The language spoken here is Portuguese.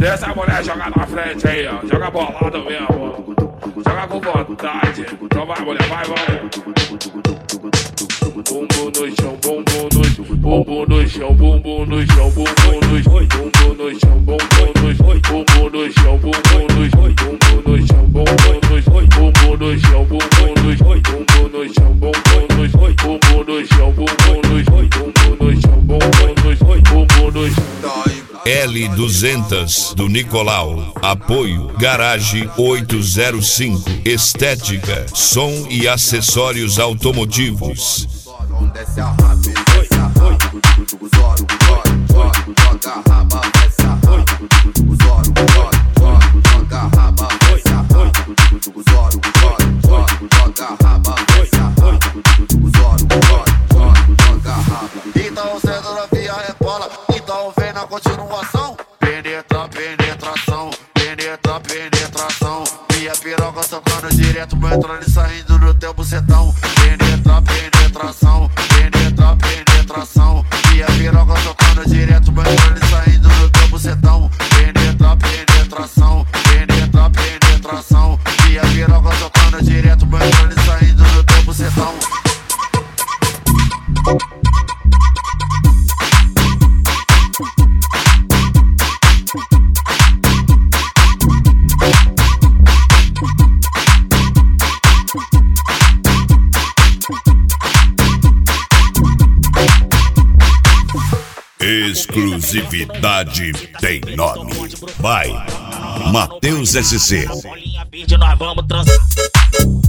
Essa mulher joga na frente aí, ó. Joga bolado mesmo. Joga com vontade. Então vai, mulher, vai, vai. Bumbum no chão, bumbum no chão, bumbum no chão, bumbum no chão, bumbum no chão, bumbum no chão, bumbum no chão, bumbum no chão, bumbum no chão, bumbum no chão, bumbum no chão, bumbum no chão, bumbum no chão, bumbum no chão, bumbum no chão, bumbum no chão, bumbum no chão, bumbum no chão, bumbum no chão. L200 do Nicolau. Apoio Garage 805. Estética, som e acessórios automotivos. Desce a raba, desce a raba, joga a raba, desce a raba, joga a raba, desce a raba, joga a raba, desce a raba, joga a raba. Então o centro da via rebola, então vem na continuação. Penetra, penetração, penetra, penetração. Minha piroca tocando direto, meu entrando e saindo no teu bucetão. Penetra, penetração, penetra, penetração. Minha piroca tocando direto, meu entrando e saindo no teu bucetão. Penetra, penetração, penetra, penetração. Minha piroca tocando direto, meu entrando e saindo no teu bucetão. Exclusividade tem nome. Vai, Matheus SC. Bolinha verde, nós vamos transar.